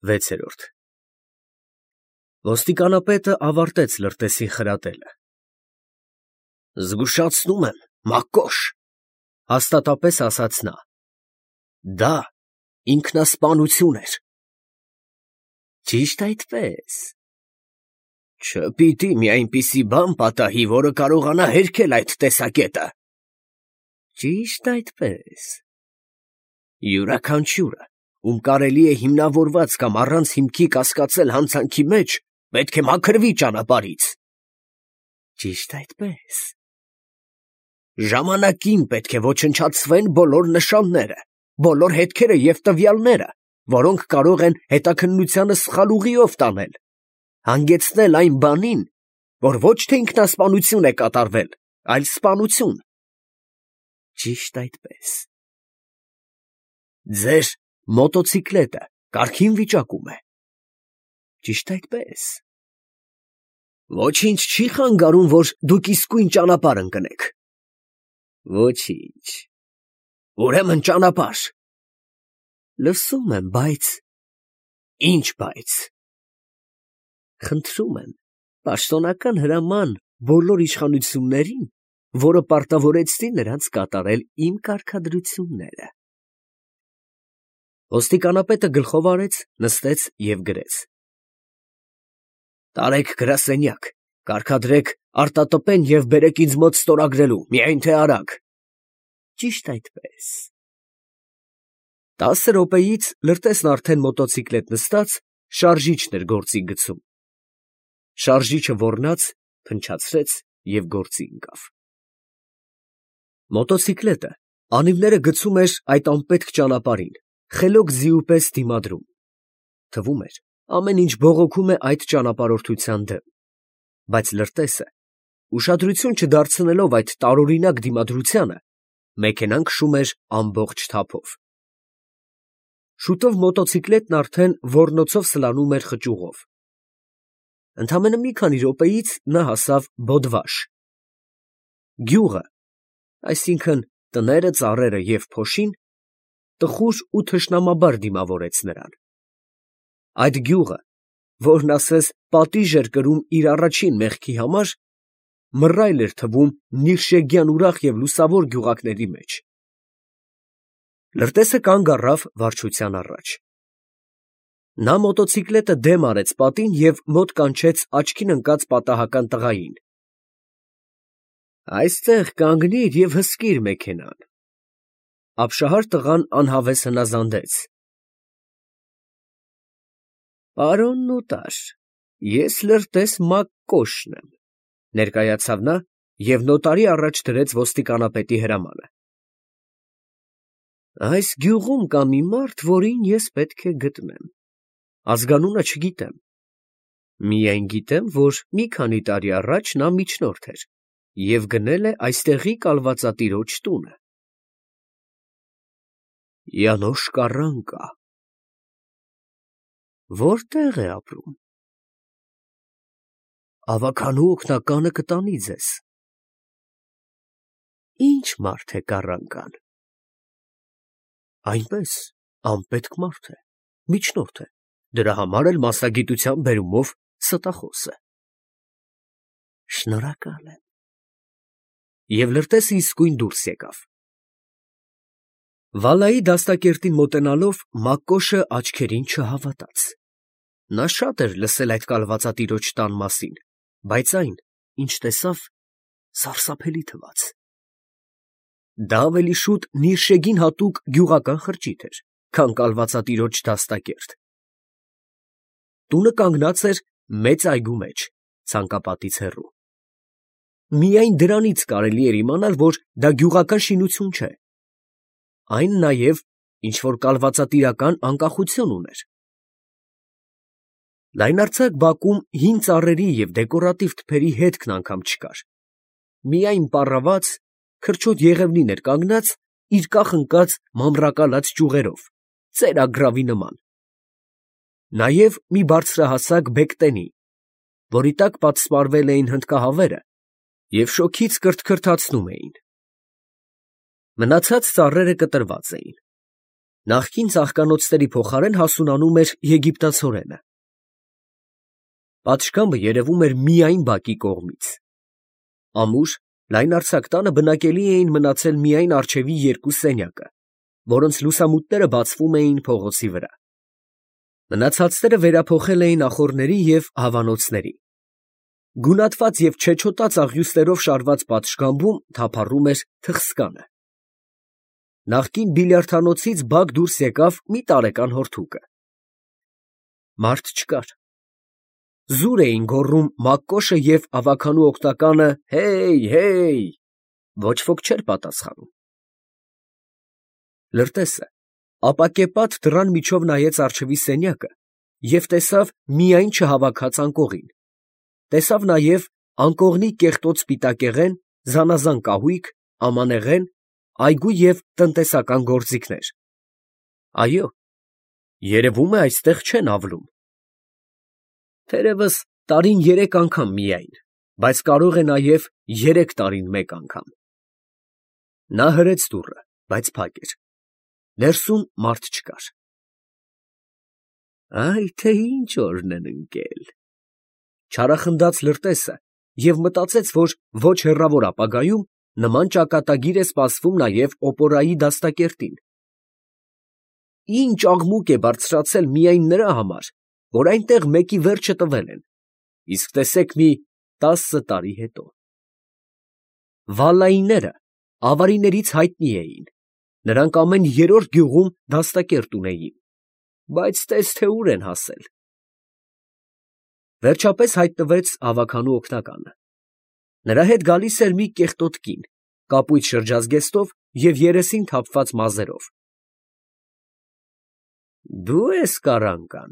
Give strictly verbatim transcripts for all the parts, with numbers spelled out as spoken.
Վեցերորդ Ոստիկանապետը ավարտեց Լրտեսին խրատելը։ Զգուշացնում եմ, Մակկոշ, հաստատապես ասաց նա, դա ինքնասպանություն էր։ Ճիշտ այդպես։ Չպիտի մի այնպիսի բան պատահի, որը կարողանա հերքել այդ տեսակետը։ Ճիշտ այդպես։ Յուրաքանչյուրը, ում կարելի է հիմնավորված կամ առանց հիմքի կասկածել հանցանքի մեջ, պետք է մաքրվի ճանապարհից։ Ճիշտ այդպես։ Ժամանակին պետք է ոչնչացվեն բոլոր նշանները, բոլոր հետքերը և տվյալները, որոնք կարող են հետաքննությանը սխալ ուղիով տանել, հանգեցնել այն բանին, որ ոչ թե ինքնասպանություն է կատարվել, այլ սպանություն։ Ճիշտ այդպես։ Ձեր մոտոցիկլետը կարգին վիճակում է։ Ճիշտ այդպես։ Ոչինչ չի խանգարում, որ դուք իսկույն ճանապարհ ընկնեք։ Ոչինչ։ Ուրեմն ճանապարհ։ Լսում եմ, բայց… Ինչ բայց։ Խնդրում եմ, պաշտոնական հրաման բոլոր իշխանություններին, որը պարտավորեցրի նրանց կատարել իմ կարգադրությունները։ Ոստիկանապետը գլխով արեց, նստեց և գրեց. Տարեք գրասենյակ, կարգադրեք արտատպեն և բերեք ինձ մոտ ստորագրելու, միայն թե արագ։ Ճիշտ այդպես։ Տասը րոպեից Լրտեսն արդեն մոտոցիկլետ նստած, շարժիչն էր գործի գցում։ Շարժիչը ոռնաց, փնչացրեց և գործի ընկավ։ Մոտոցիկլետը անիվները գցում էր այդ անպետք ճանապարհին, խելոք ձիու պես դիմադրում։ Թվում էր, ամեն ինչ բողոքում է այդ ճանապարհորդության դեմ, բայց Լրտեսը, ուշադրություն չդարձնելով այդ տարօրինակ դիմադրությանը, մեքենան քշում էր ամբողջ թափով։ Շուտով մոտոցիկլետն արդեն ոռնոցով սլանում էր խճուղով։ Ընդամենը մի քանի րոպեից նա հասավ Բոդվաշ։ Գյուղը, այսինքն տները, ծառերը և փոշին, տխուր ու թշնամաբար դիմավորեց նրան։ Այդ գյուղը, որն ասես պատիժ էր կրում իր առաջին մեղքի համար, մռայլ էր թվում Նիռշեգյան ուրախ և լուսավոր գյուղակների մեջ։ Լրտեսը կանգ առավ վարչության առաջ։ Նա մոտոցիկլետը դեմ արեց պատին և մոտ կանչեց աչքին ընկած պատահական տղային։ Այստեղ կանգնիր և հսկիր մեքենան։ Ապշահար տղան անհավես հնազանդեց։ Պարոն նոտար, ես Լրտես Մակկոշն եմ, ներկայացավ նա և նոտարի առաջ դրեց ոստիկանապետի հրամանը։ Այս գյուղում կա մի մարդ, որին ես պետք է գտնեմ, ազգանունը չգիտեմ, միայն գիտեմ, որ մի քանի տարի առաջ նա միջնորդ էր և գնել է այստեղի կալվածատիրոջ տունը։ Յանոշ Կարրանկա։ Որտե՞ղ է ապրում։ Ավագանու օգնականը կտանի ձեզ։ Ի՞նչ մարդ է Կարրանկան։ Այնպես, անպետք մարդ է, միջնորդ է, դրա համար էլ մասնագիտության բերումով ստախոս է։ Շնորհակալ եմ։ Եվ Լրտեսը իսկույն դուրս եկավ։ Վալայի դաստակերտին մոտենալով Մակկոշը աչքերին չհավատաց։ Նա շատ էր լսել այդ կալվածատիրոջ տան մասին, բայց այն, ինչ տեսավ, սարսափելի թվաց։ Դա ավելի շուտ Նիռշեգին հատուկ գյուղական խրճիթ էր, քան կալվածատիրոջ դաստակերտ։ Տունը կանգնած էր մեծ այգու մեջ, ցանկապատից հեռու։ Միայն դրանից կարելի էր իմանալ, որ դա գյուղական շինություն չէ։ Այն նաև ինչ֊որ կալվածատիրական անկախություն ուներ։ Լայնարձակ բակում հին ծառերի և դեկորատիվ թփերի հետքն անգամ չկար։ Միայն պառաված, քրչոտ եղևնին էր կանգնած իր կախ ընկած մամռակալած ճյուղերով, ծեր֊ագռավի նման։ Նաև մի բարձրահասակ բեկտենի, որի տակ պատսպարվել էին հնդկահավերը և շոգից կրթքրթացնում էին։ Մնացած ծառերը կտրված էին։ Նախկին ծաղկանոցների փոխարեն հասունանում էր եգիպտացորենը։ Պատշգամբը երևում էր միայն բակի կողմից։ Ամուր, լայնարձակ տանը բնակելի էին մնացել միայն առջևի երկու սենյակը, որոնց լուսամուտները բացվում էին փողոցի վրա։ Մնացածները վերափոխել էին ախոռների և հավանոցների։ Գունատված և չեչոտած աղյուսներով շարված պատշգամբում թափառում էր թխսկանը։ Նախկին բիլիարդանոցից բակ դուրս եկավ մի տարեկան հորդուկը։ Մարդ չկար։ Զուր էին գոռում Մակկոշը և ավագանու օգնականը «Հեյ, հեյ», ոչ ոք չէր պատասխանում։ Լրտեսը ապակեպատ դռան միջով նայեց առջևի սենյակը և տեսավ միայն չհավաքած անկողին, տեսավ նաև անկողնի կեղտոտ սպիտակեղեն, զանազան կահույք, ամանեղեն, այգու և տնտեսական գործիքներ։ Այո, երևում է այստեղ չեն ավլում։ Թերևս տարին երեք անգամ միայն, բայց կարող է նաև երեք տարին մեկ անգամ։ Նա հրեց դուռը, բայց փակ էր։ Ներսում մարդ չկար։ Այ թե ինչ օրն են ընկել, չարախնդաց լրտեսը և մտածեց, որ ոչ հեռավոր ապագայում նման ճակատագիր է սպասվում նաև օպերայի դաստակերտին։ Ինչ աղմուկ է բարձրացել միայն նրա համար, որ այնտեղ մեկի վերջը տվել են, իսկ տեսեք մի տասը տարի հետո։ Վալլայիները ավարիներից հայտնի էին, նրանք ամեն երրորդ գյուղում դաստակերտ ունեին, բայց տես թե ուր են հասել։ Վերջապես հայտնվեց ավագանու օգնականը։ Նրա հետ գալիս էր մի կեղտոտ կին, կապույտ շրջազգեստով և երեսին թափված մազերով։ Դու ես Կարանկան։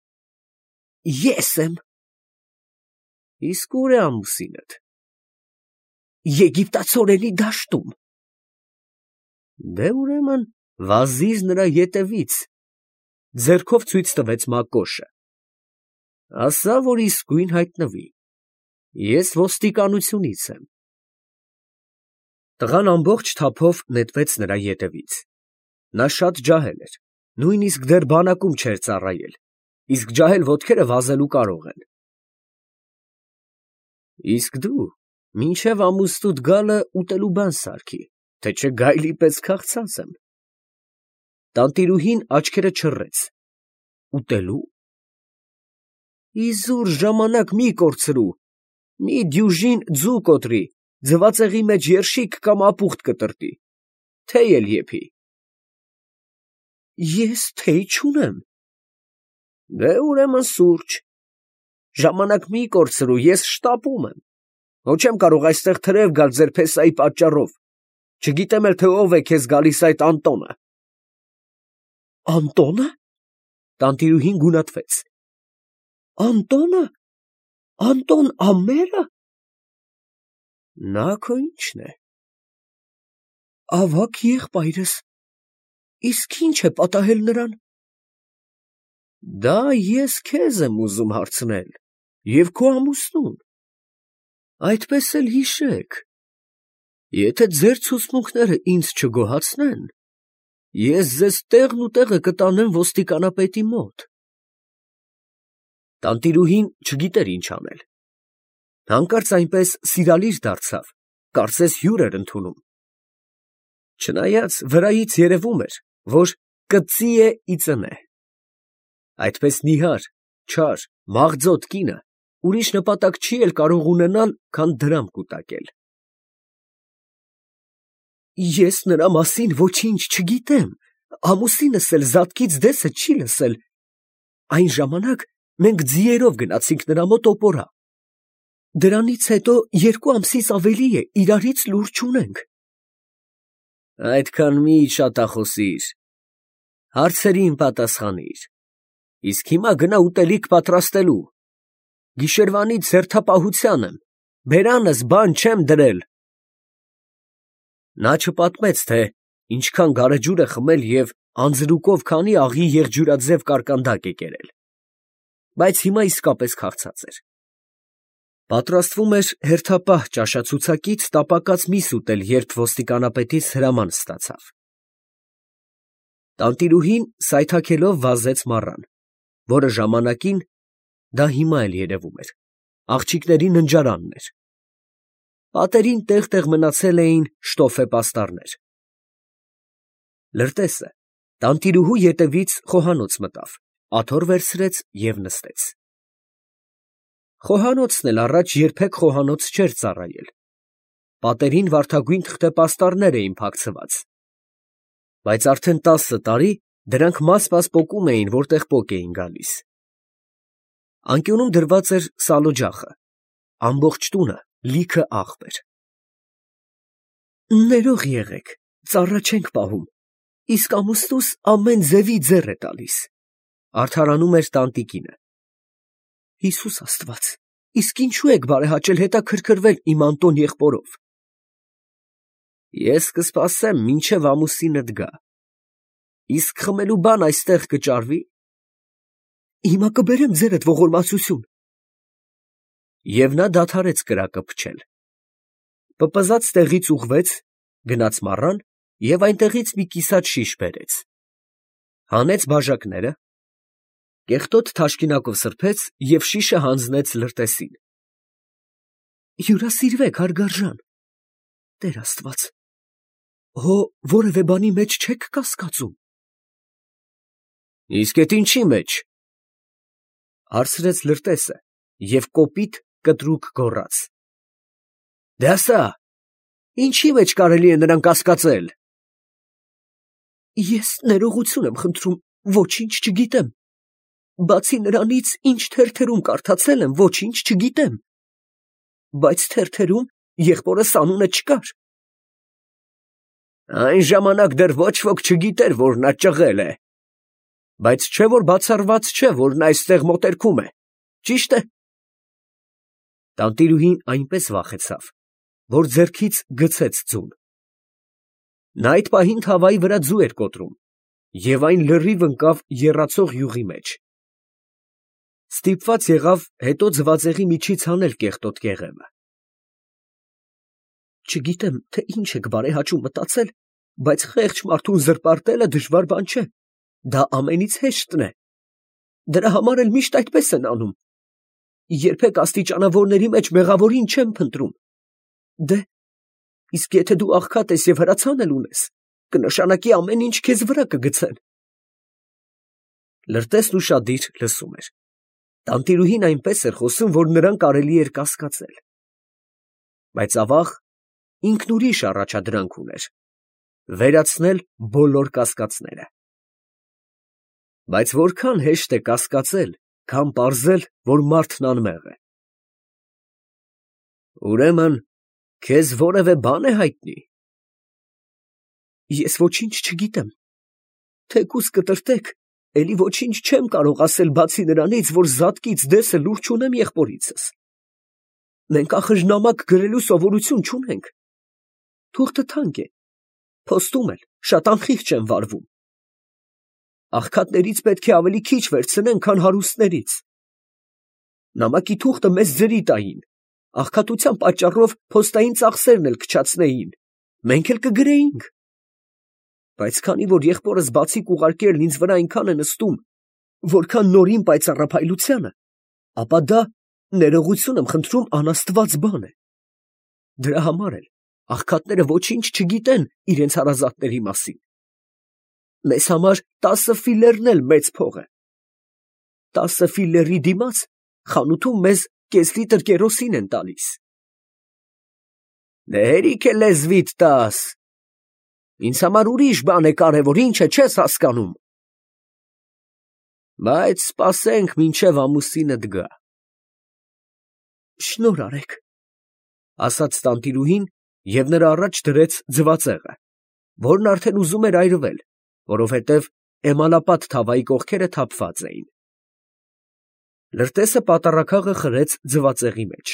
Ես եմ։ Իսկ ուր է ամուսինդ։ Եգիպտացորենի դաշտում։ Դե ուրեմն վազիր նրա ետևից, ձեռքով ցույց տվեց Մակկոշը։ Ասա, որ իսկույն հայտնվի։ Ես ոստիկանությունից եմ։ Տղան ամբողջ թափով նետվեց նրա ետևից։ Նա շատ ջահել էր, նույնիսկ դեռ բանակում չէր ծառայել, իսկ ջահել ոտքերը վազելու կարող են։ Իսկ դու մինչև ամուսնուդ գալը ուտելու բան սարքի, թե չէ գայլի պես քաղցած եմ։ Տանտիրուհին աչքերը չռեց։ Ուտելու։ Իզուր ժամանակ մի կորցրու, մի դյուժին ձու կոտրի, ձվածեղի մեջ երշիկ կամ ապուխտ կտրտի, թեյ էլ եփի։ Ես թեյ չունեմ։ Դե ուրեմն սուրճ։ Ժամանակ մի կորցրու, ես շտապում եմ։ Ոչ եմ կարող այստեղ թրև գալ ձեր փեսայի պատճառով, չգիտեմ էլ թե ով է քեզ գալիս այդ Անտոնը։ Անտոնը։ Տանտիրուհին գունատվեց։ Անտոնը, Անտոն Ամմերը։ Նա քո ինչն է։ Ավագ եղբայրս։ Իսկ ինչ է պատահել նրան։ Դա ես քեզ եմ ուզում հարցնել և քո ամուսնուն։ Այդպես էլ հիշեք, եթե ձեր ցուցմունքները ինձ չգոհացնեն, ես ձեզ տեղն ու տեղը կտանեմ ոստիկանապետի մոտ։ Տանտիրուհին չգիտեր ինչ անել։ Հանկարծ այնպես սիրալիր դարձավ, կարծես հյուր էր ընդունում։ Չնայած վրայից երևում էր, որ կծի է ի ծնե։ Այդպես նիհար, չար, մաղձոտ կինը ուրիշ նպատակ չի էլ կարող ունենալ, քան դրամ կուտակել։ Ես նրա մասին ոչինչ չգիտեմ, ամուսինս էլ զատկից դեսը չի լսել։ Այն ժամանակ մենք ձիերով գնացինք նրա մոտ օպորա։ Դրանից հետո երկու ամսից ավելի է իրարից լուր չունենք։ Այդքան մի շատախոսիր, հարցերին պատասխանիր, իսկ հիմա գնա ուտելիք պատրաստելու, գիշերվանից հերթապահության եմ, բերանս բան չեմ դրել։ Նա չպատմեց, թե ինչքան գարեջուր է խմել և անձրուկով քանի աղի եղջյուրաձև կարկանդակ է կերել, բայց հիմա իսկապես քաղցած էր։ Պատրաստվում էր հերթապահ ճաշացուցակից տապակած միս ուտել, երբ ոստիկանապետից հրաման ստացավ։ Տանտիրուհին սայթաքելով վազեց մառան, որը ժամանակին, դա հիմա էլ երևում էր, աղջիկների ննջարանն էր. պատերին տեղ-տեղ մնացել էին շտոֆե պաստառներ։ Լրտեսը տանտիրուհու ետևից խոհանոց մտավ, աթոռ վերցրեց և նստեց։ Խոհանոցն էլ առաջ երբեք խոհանոց չէր ծառայել, պատերին վարդագույն թղթե պաստառներ էին փակցված, բայց արդեն տասը տարի դրանք մաս-մաս պոկում էին, որտեղ պոկ էին գալիս։ Անկյունում դրված էր սալօջախը, ամբողջ տունը լիքը աղբ էր։ Ներող եղեք, ծառա չենք պահում, իսկ ամուսնուս ամեն ձևի ձեռ է տալիս, արդարանում էր տանտիկինը։ Հիսուս Աստված, իսկ ինչու եք բարեհաճել հետաքրքրվել իմ Անտոն եղբորով։ Ես կսպասեմ, մինչև ամուսինդ գա, իսկ խմելու բան այստեղ կճարվի։ Հիմա կբերեմ ձերդ ողորմածություն։ Եվ նա դադարեց կրակը փչել։ Պպզած տեղից ուղղվեց, գնաց մառան և այնտեղից մի կիսատ շիշ բերեց։ Հանեց բաժակները, կեղտոտ թաշկինակով սրբեց և շիշը հանձնեց լրտեսին։ Հյուրասիրվեք, հարգարժան, Տեր Աստված, հո որևէ բանի մեջ չեք կասկածում։ Իսկ էդ ինչի մեջ, հարցրեց լրտեսը և կոպիտ կտրուկ գոռաց. Դե ասա, ինչի մեջ կարելի է նրան կասկածել։ Ես ներողություն եմ խնդրում, ոչինչ չգիտեմ, բացի նրանից, ինչ թերթերում կարդացել եմ, ոչինչ չգիտեմ, բայց թերթերում եղբորս անունը չկար։ Այն ժամանակ դեռ ոչ ոք չգիտեր, որ նա ճղել է, բայց չէ որ բացառված չէ, որ նա այստեղ մոտերքում է, ճիշտ է։ Տանտիրուհին այնպես վախեցավ, որ ձեռքից գցեց ձուն։ Նա այդ պահին թավայի վրա ձու էր կոտրում, և այն լրիվ ընկավ եռացող յուղի մեջ։ Ստիպված եղավ հետո ձվածեղի միջից հանել կեղտոտ կեղևը։ Չգիտեմ, թե ինչ եք բարեհաճում մտածել, բայց խեղճ մարդուն զրպարտելը դժվար բան չէ, դա ամենից հեշտն է։ Դրա համար էլ միշտ այդպես են անում։ Երբեք աստիճանավորների մեջ մեղավորին չեն փնտրում։ Դե, իսկ եթե դու աղքատ ես և հրացան էլ ունես, կնշանակի ամեն ինչ քեզ վրա կգցեն։ Լրտեսն ուշադիր լսում էր։ Տանտիրուհին այնպես էր խոսում, որ նրան կարելի էր կասկածել։ Բայց ավաղ ինքն ուրիշ առաջադրանք ուներ՝ վերացնել բոլոր կասկածները։ Բայց որքան հեշտ է կասկածել, քան պարզել, որ մարդն անմեղ է։ Ուրեմն, քեզ որևէ բան է հայտնի։ Ես ոչինչ չգիտեմ, թեկուզ կտրտեք, էլի ոչինչ չեմ կարող ասել, բացի նրանից, որ զատկից դեսը լուր չունեմ եղբորիցս։ Մենք ախր նամակ գրելու սովորություն չունենք։ Թուղթը թանկ է, փոստում էլ շատ անխիղճ եմ վարվում։ Աղքատներից պետք է ավելի քիչ վերցնեն, քան հարուստներից։ Նամակի թուղթը մեզ ձրի տային, աղքատության պատճառով փոստային ծախսերն էլ քչացնեին, մենք էլ կգրեինք։ Բայց քանի որ եղբորս բացիկ ուղարկելն ինձ վրա այնքան է նստում, որքան նորին պայծառափայլությանը, ապա դա, ներողություն եմ խնդրում, անաստված բան է։ Դրա համար էլ աղքատները ոչինչ չգիտեն իրենց հարազատների մասին։ Մեզ համար տասը ֆիլերն էլ մեծ փող է։ Տասը ֆիլերի դիմաց խանութում մեզ կես լիտր կերոսին են տալիս։ Դե հերիք է լեզվիդ տաս։ Ինձ համար ուրիշ բան է կարևոր, ինչ է, չես հասկանում։ Բայց սպասենք, մինչև ամուսինդ գա։ Շնորհ արեք, ասաց տանտիրուհին և նրա առաջ դրեց ձվածեղը, որն արդեն ուզում էր այրվել, որովհետև էմալապատ թավայի կողքերը թափված էին։ Լրտեսը պատառաքաղը խրեց ձվածեղի մեջ։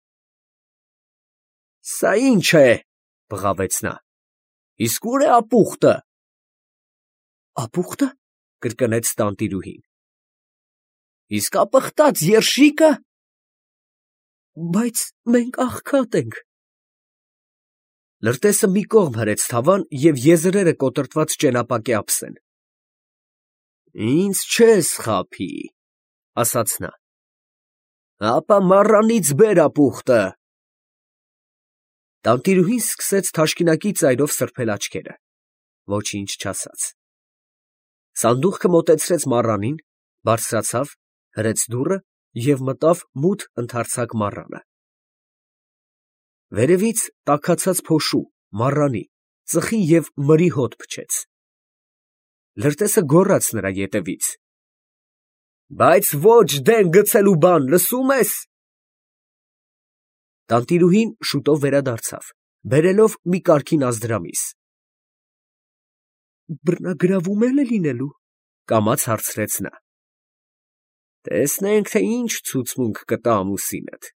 Սա ի՞նչ է, բղավեց նա, իսկ ո՞ւր է ապուխտը։ Ապուխտը, կրկնեց տանտիրուհին։ Իսկ ապխտած երշիկը։ Բայց մենք աղքատ ենք։ Լրտեսը մի կողմ հրեց թավան և եզրերը կոտրտված ճենապակե ափսեն, Ինձ չես խաբի, ասաց նա։ Ապա մառանից բեր ապուխտը։ Տանտիրուհին սկսեց թաշկինակի ծայրով սրբել աչքերը, ոչինչ չասաց։ Սանդուղքը մոտեցրեց մառանին, բարձրացավ, հրեց դուռը և մտավ մութ ընդարձակ մառանը։ Վերևից տաքացած փոշու, մառանի, ծխի և մրի հոտ փչեց։ Լրտեսը գոռաց նրա ետևից. Բայց ոչ դեն գցելու բան, լսում ես։ Տանտիրուհին շուտով վերադարձավ, բերելով մի կարգին ազդրամիս։ Բռնագրավում էլ է լինելու, կամաց հարցրեց նա։ Տեսնենք, թե ինչ ցուցմունք կտա ամուսինդ։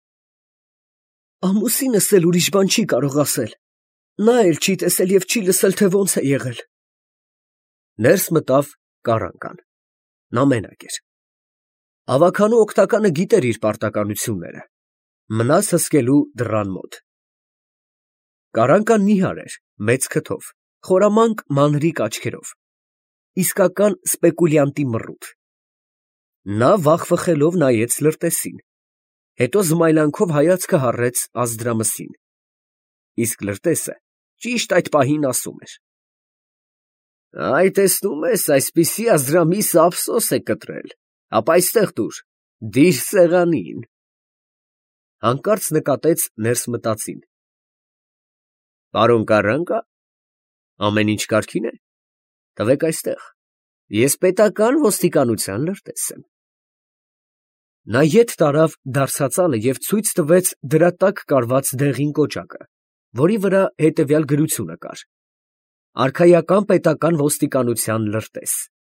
Ամուսինս էլ ուրիշ բան չի կարող ասել, նա էլ չի տեսել և չի լսել, թե ոնց է եղել։ Ներս մտավ Կարանկան, նա մենակ էր։ Ավագանու օգնականը գիտեր իր պարտականությունները, մնաց հսկելու դռան մոտ։ Կարանկան նիհար էր, մեծ քթով, խորամանկ մանրիկ աչքերով, իսկական սպեկուլյանտի մռութ։ Նա վախվխելով նայեց լրտեսին, հետո զմայլանքով հայացքը հառեց ազդրամսին, իսկ լրտեսը ճիշտ այդ պահին ասում էր. Այ տեսնում ես, այսպիսի ազդրամիս ափսոս է կտրել, ապա այստեղ տուր, դիր սեղանին։ Հանկարծ նկատեց ներս մտածին։ Պարոն Կարանկա, ամեն ինչ կարգին է, տվեք այստեղ, ես պետական ոստիկանության լրտես եմ։ Նա ետ տարավ դարսածալը և ցույց տվեց դրա տակ կարված դեղին կոճակը, որի վրա հետևյալ գրությունը կար. Արքայական պետական ոստիկանության լրտես։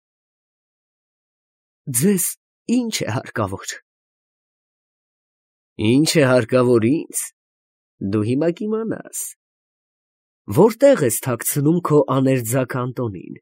Ձեզ ինչ է հարկավոր։ Ինչ է հարկավոր ինձ, դու հիմա կիմանաս։ Որտեղ ես թաքցնում քո աներձակ Անտոնին։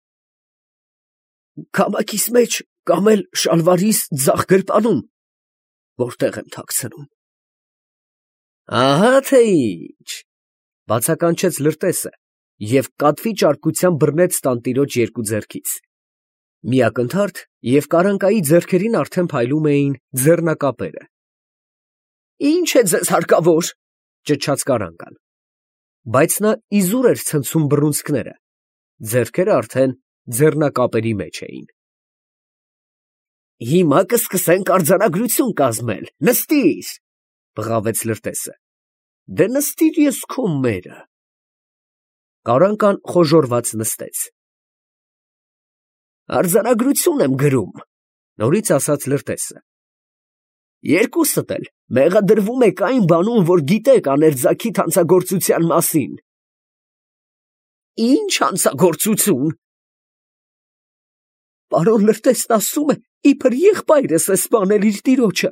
Քամակիս մեջ կամ էլ շալվարիս ձախ գրպանում, որտեղ եմ թաքցնում։ Ահա թե ինչ, բացականչեց լրտեսը և կատվի ճարպկությամբ բռնեց տանտիրոջ երկու ձեռքից։ Մի ակնթարթ և Կարանկայի ձեռքերին արդեն փայլում էին ձեռնակապերը։ Ինչ է ձեզ հարկավոր, ճչաց Կարանկան, բայց նա իզուր էր ցնցում բռունցքները, ձեռքերը արդեն ձեռնակապերի մեջ էին։ Հիմա կսկսենք արձանագրություն կազմել, նստիր, բղավեց լրտեսը։ Դե նստիր ես քո մերը։ Կարանկան խոժոռված նստեց։ Արձանագրություն եմ գրում, նորից ասաց լրտեսը։ Երկուսդ էլ մեղադրվում եք այն բանում, որ գիտեք աներձակիդ հանցագործության մասին։ Ինչ հանցագործություն։ Պարոն լրտեսն ասում է, իբր եղբայրս է սպանել իր տիրոջը։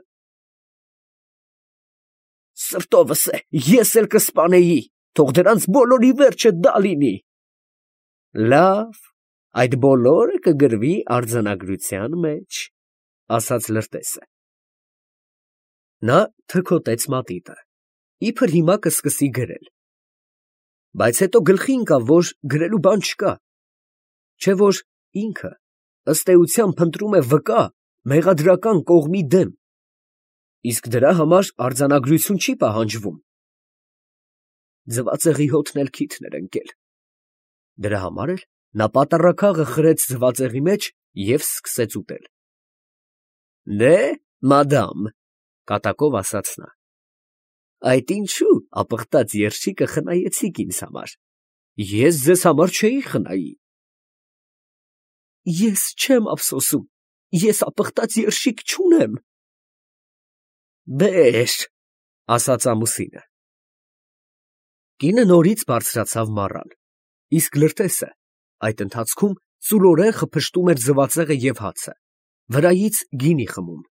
Սրտովս է, ես էլ կսպանեի, թող դրանց բոլորի վերջը դա լինի։ Լավ, այդ բոլորը կգրվի արձանագրության մեջ, ասաց լրտեսը։ Նա թքոտեց մատիտը, իբր հիմա կսկսի գրել։ Բայց հետո գլխի ընկավ, որ գրելու բան չկա, չէ որ ինքը ըստ էության փնտրում է վկա մեղադրական կողմի դեմ, իսկ դրա համար արձանագրություն չի պահանջվում։ Ձվածեղի հոտն էլ քիթն էր ընկել։ Դրա համար էլ նա պատառաքաղը խրեց ձվածեղի մեջ և սկսեց ուտել։ Դե, մադամ, կատակով ասաց նա, այդ ինչու ապխտած երշիկը խնայեցիք ինձ համար, ես ձեզ համար չէի խնայի։ Ես չեմ ափսոսում, ես ապխտած երշիկ չունեմ։ Բեր, ասաց ամուսինը։ Կինը նորից բարձրացավ մառան, իսկ լրտեսը այդ ընթացքում ծուլորեն խփշտում էր ձվածեղը և հացը, վրայից գինի խմում։